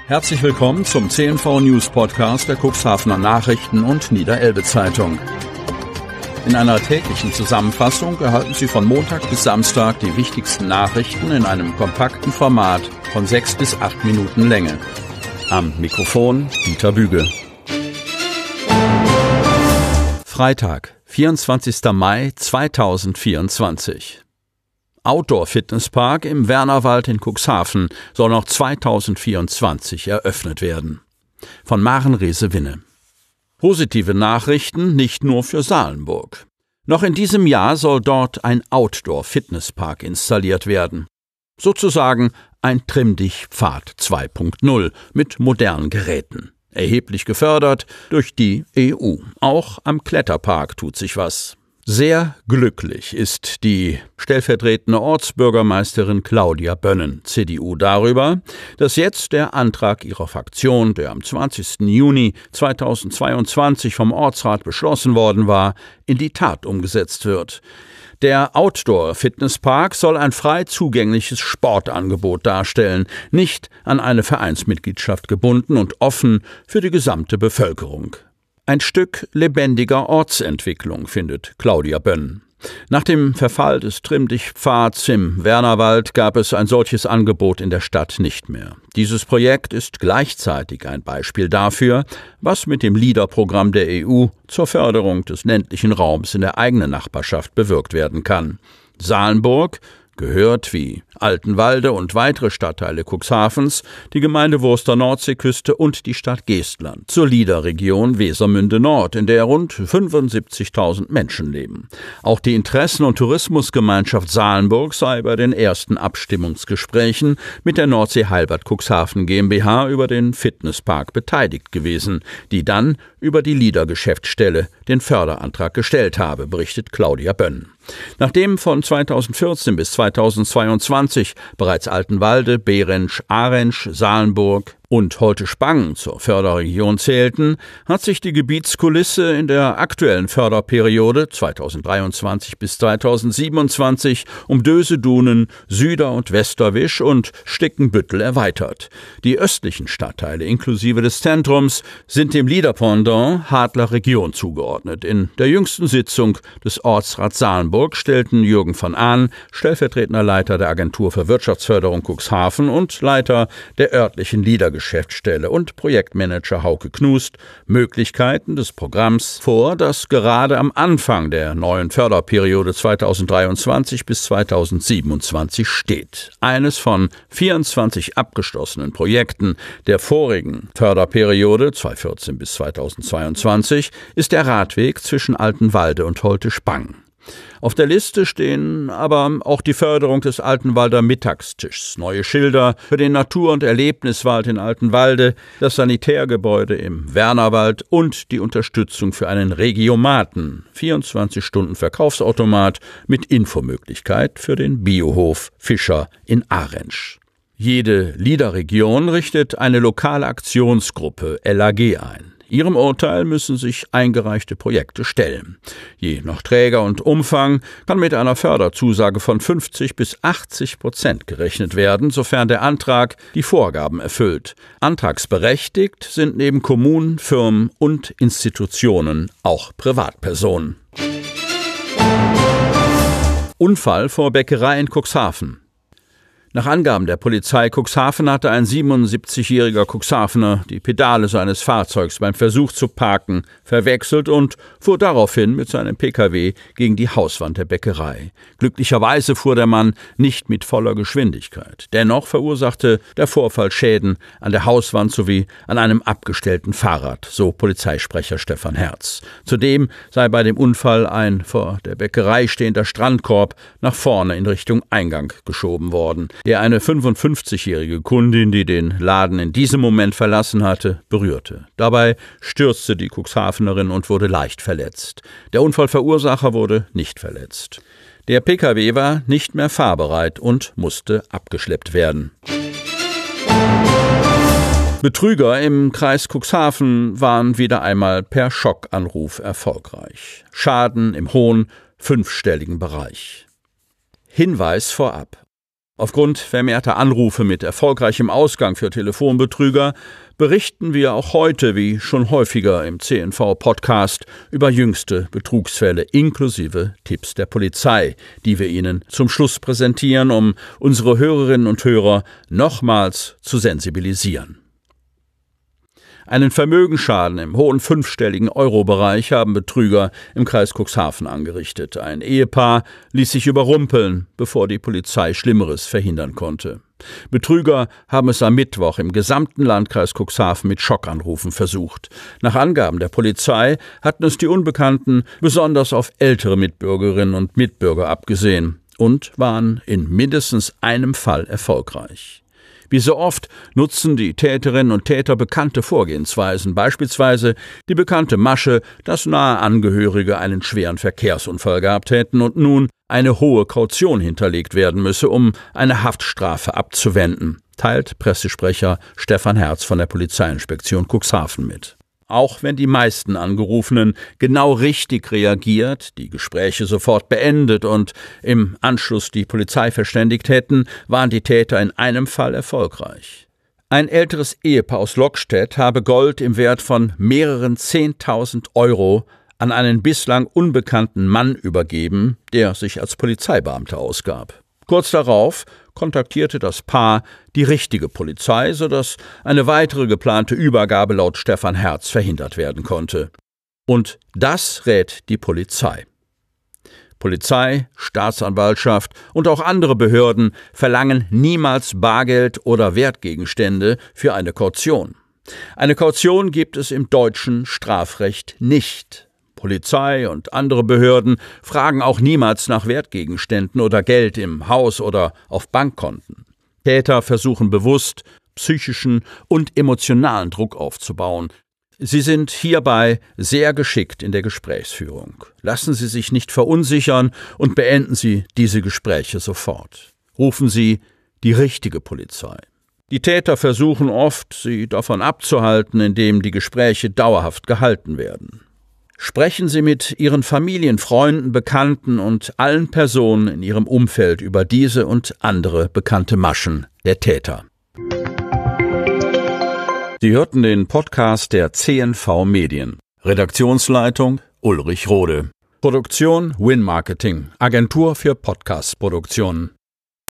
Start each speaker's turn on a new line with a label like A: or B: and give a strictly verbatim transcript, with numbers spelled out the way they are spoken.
A: Herzlich willkommen zum C N V News Podcast der Cuxhavener Nachrichten und Niederelbe Zeitung. In einer täglichen Zusammenfassung erhalten Sie von Montag bis Samstag die wichtigsten Nachrichten in einem kompakten Format von sechs bis acht Minuten Länge. Am Mikrofon Dieter Büge. Freitag, vierundzwanzigster Mai zweitausendvierundzwanzig. Outdoor-Fitnesspark im Wernerwald in Cuxhaven soll noch zweitausendvierundzwanzig eröffnet werden. Von Maren Rehse-Winne. Positive Nachrichten nicht nur für Salenburg. Noch in diesem Jahr soll dort ein Outdoor-Fitnesspark installiert werden. Sozusagen ein Trimm-Dich-Pfad zwei Punkt null mit modernen Geräten. Erheblich gefördert durch die E U. Auch am Kletterpark tut sich was. Sehr glücklich ist die stellvertretende Ortsbürgermeisterin Claudia Bönnen, C D U, darüber, dass jetzt der Antrag ihrer Fraktion, der am zwanzigsten Juni zweitausendzweiundzwanzig vom Ortsrat beschlossen worden war, in die Tat umgesetzt wird. Der Outdoor-Fitnesspark soll ein frei zugängliches Sportangebot darstellen, nicht an eine Vereinsmitgliedschaft gebunden und offen für die gesamte Bevölkerung. Ein Stück lebendiger Ortsentwicklung, findet Claudia Bönnen. Nach dem Verfall des Trimm-Dich-Pfads im Wernerwald gab es ein solches Angebot in der Stadt nicht mehr. Dieses Projekt ist gleichzeitig ein Beispiel dafür, was mit dem LEADER-Programm der E U zur Förderung des ländlichen Raums in der eigenen Nachbarschaft bewirkt werden kann. Salenburg gehört wie Altenwalde und weitere Stadtteile Cuxhavens, die Gemeinde Wurster Nordseeküste und die Stadt Geestland zur LEADER-Region Wesermünde Nord, in der rund fünfundsiebzigtausend Menschen leben. Auch die Interessen- und Tourismusgemeinschaft Salenburg sei bei den ersten Abstimmungsgesprächen mit der Nordsee Heilbad Cuxhaven GmbH über den Fitnesspark beteiligt gewesen, die dann über die LEADER-Geschäftsstelle den Förderantrag gestellt habe, berichtet Claudia Bönnen. Nachdem von zweitausendvierzehn bis zweitausendzweiundzwanzig bereits Altenwalde, Behrensch, Arensch, Salenburg und Holte-Spangen zur Förderregion zählten, hat sich die Gebietskulisse in der aktuellen Förderperiode zweitausenddreiundzwanzig bis zweitausendsiebenundzwanzig um Dösedunen, Süder- und Westerwisch und Stickenbüttel erweitert. Die östlichen Stadtteile inklusive des Zentrums sind dem LEADER-Pendant Hadler Region zugeordnet. In der jüngsten Sitzung des Ortsrats Salenburg stellten Jürgen von Ahn, stellvertretender Leiter der Agentur für Wirtschaftsförderung Cuxhaven und Leiter der örtlichen LEADER Geschäftsstelle und Projektmanager Hauke Knust Möglichkeiten des Programms vor, das gerade am Anfang der neuen Förderperiode zweitausenddreiundzwanzig bis zweitausendsiebenundzwanzig steht. Eines von vierundzwanzig abgeschlossenen Projekten der vorigen Förderperiode zweitausendvierzehn bis zweitausendzweiundzwanzig ist der Radweg zwischen Altenwalde und Holte-Spangen. Auf der Liste stehen aber auch die Förderung des Altenwalder Mittagstischs, neue Schilder für den Natur- und Erlebniswald in Altenwalde, das Sanitärgebäude im Wernerwald und die Unterstützung für einen Regiomaten, vierundzwanzig Stunden Verkaufsautomat mit Infomöglichkeit für den Biohof Fischer in Arensch. Jede LEADER-Region richtet eine lokale Aktionsgruppe L A G ein. Ihrem Urteil müssen sich eingereichte Projekte stellen. Je nach Träger und Umfang kann mit einer Förderzusage von fünfzig bis achtzig Prozent gerechnet werden, sofern der Antrag die Vorgaben erfüllt. Antragsberechtigt sind neben Kommunen, Firmen und Institutionen auch Privatpersonen. Unfall vor Bäckerei in Cuxhaven. Nach Angaben der Polizei Cuxhaven hatte ein siebenundsiebzigjähriger Cuxhavener die Pedale seines Fahrzeugs beim Versuch zu parken verwechselt und fuhr daraufhin mit seinem Pkw gegen die Hauswand der Bäckerei. Glücklicherweise fuhr der Mann nicht mit voller Geschwindigkeit. Dennoch verursachte der Vorfall Schäden an der Hauswand sowie an einem abgestellten Fahrrad, so Polizeisprecher Stefan Herz. Zudem sei bei dem Unfall ein vor der Bäckerei stehender Strandkorb nach vorne in Richtung Eingang geschoben worden, der eine fünfundfünfzigjährige Kundin, die den Laden in diesem Moment verlassen hatte, berührte. Dabei stürzte die Cuxhavenerin und wurde leicht verletzt. Der Unfallverursacher wurde nicht verletzt. Der Pkw war nicht mehr fahrbereit und musste abgeschleppt werden. Betrüger im Kreis Cuxhaven waren wieder einmal per Schockanruf erfolgreich. Schaden im hohen fünfstelligen Bereich. Hinweis vorab: Aufgrund vermehrter Anrufe mit erfolgreichem Ausgang für Telefonbetrüger berichten wir auch heute, wie schon häufiger im C N V-Podcast, über jüngste Betrugsfälle inklusive Tipps der Polizei, die wir Ihnen zum Schluss präsentieren, um unsere Hörerinnen und Hörer nochmals zu sensibilisieren. Einen Vermögensschaden im hohen fünfstelligen Euro-Bereich haben Betrüger im Kreis Cuxhaven angerichtet. Ein Ehepaar ließ sich überrumpeln, bevor die Polizei Schlimmeres verhindern konnte. Betrüger haben es am Mittwoch im gesamten Landkreis Cuxhaven mit Schockanrufen versucht. Nach Angaben der Polizei hatten es die Unbekannten besonders auf ältere Mitbürgerinnen und Mitbürger abgesehen und waren in mindestens einem Fall erfolgreich. Wie so oft nutzen die Täterinnen und Täter bekannte Vorgehensweisen, beispielsweise die bekannte Masche, dass nahe Angehörige einen schweren Verkehrsunfall gehabt hätten und nun eine hohe Kaution hinterlegt werden müsse, um eine Haftstrafe abzuwenden, teilt Pressesprecher Stefan Herz von der Polizeiinspektion Cuxhaven mit. Auch wenn die meisten Angerufenen genau richtig reagiert, die Gespräche sofort beendet und im Anschluss die Polizei verständigt hätten, waren die Täter in einem Fall erfolgreich. Ein älteres Ehepaar aus Lockstedt habe Gold im Wert von mehreren zehntausend Euro an einen bislang unbekannten Mann übergeben, der sich als Polizeibeamter ausgab. Kurz darauf kontaktierte das Paar die richtige Polizei, sodass eine weitere geplante Übergabe laut Stefan Herz verhindert werden konnte. Und das rät die Polizei. Polizei, Staatsanwaltschaft und auch andere Behörden verlangen niemals Bargeld oder Wertgegenstände für eine Kaution. Eine Kaution gibt es im deutschen Strafrecht nicht. Polizei und andere Behörden fragen auch niemals nach Wertgegenständen oder Geld im Haus oder auf Bankkonten. Täter versuchen bewusst, psychischen und emotionalen Druck aufzubauen. Sie sind hierbei sehr geschickt in der Gesprächsführung. Lassen Sie sich nicht verunsichern und beenden Sie diese Gespräche sofort. Rufen Sie die richtige Polizei. Die Täter versuchen oft, Sie davon abzuhalten, indem die Gespräche dauerhaft gehalten werden. Sprechen Sie mit Ihren Familien, Freunden, Bekannten und allen Personen in Ihrem Umfeld über diese und andere bekannte Maschen der Täter. Sie hörten den Podcast der C N V Medien. Redaktionsleitung Ulrich Rode. Produktion Win Marketing, Agentur für Podcast-Produktionen.